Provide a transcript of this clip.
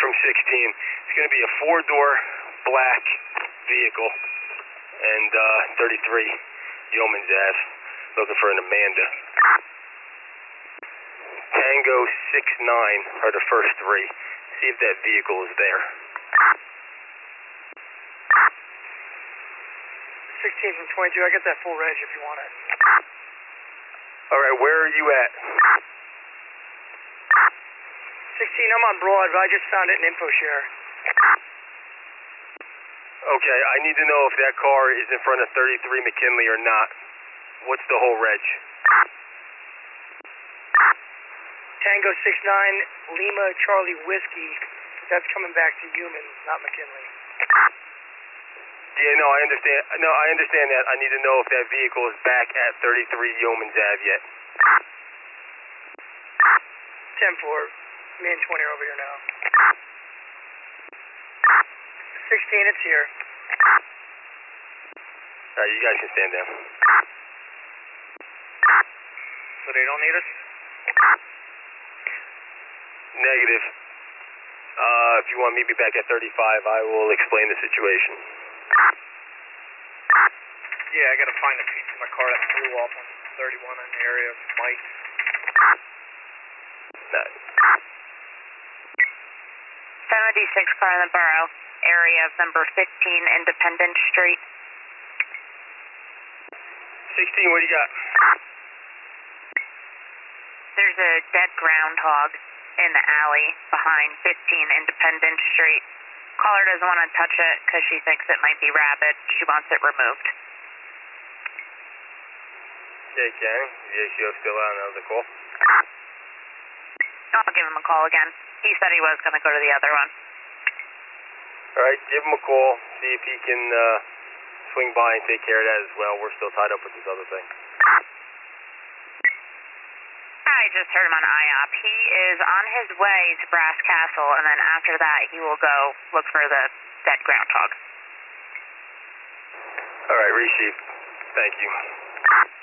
from 16. It's going to be a 4-door black vehicle and 33 Yeomans Ave. Looking for an Amanda. Tango 69 are the first three. See if that vehicle is there. 16 from 22, I got that full reg if you want it. Alright, where are you at? 16, I'm on Broad, but I just found it in InfoShare. Okay, I need to know if that car is in front of 33 McKinley or not. What's the whole reg? Tango 69, Lima Charlie Whiskey. That's coming back to Human, not McKinley. Yeah, no, I understand. No, I understand that. I need to know if that vehicle is back at 33 Yeomans Ave yet. 10-4. Me and 20 are over here now. 16, it's here. Alright, you guys can stand down. So they don't need us? Negative. If you want to meet me back at 35, I will explain the situation. Yeah, I gotta find a piece of my car that flew off on 31 in the area of Mike. No. 76 car in the borough, area of number 15 Independence Street. 16, what do you got? There's a dead groundhog in the alley behind 15 Independence Street. Caller doesn't want to touch it because she thinks it might be rabid. She wants it removed. Yeah, Ken. Is the ACO still on another call? I'll give him a call again. He said he was going to go to the other one. Alright, give him a call. See if he can swing by and take care of that as well. We're still tied up with this other thing. I just heard him on IOP. He is on his way to Brass Castle, and then after that he will go look for the dead groundhog. Alright, receive. Thank you.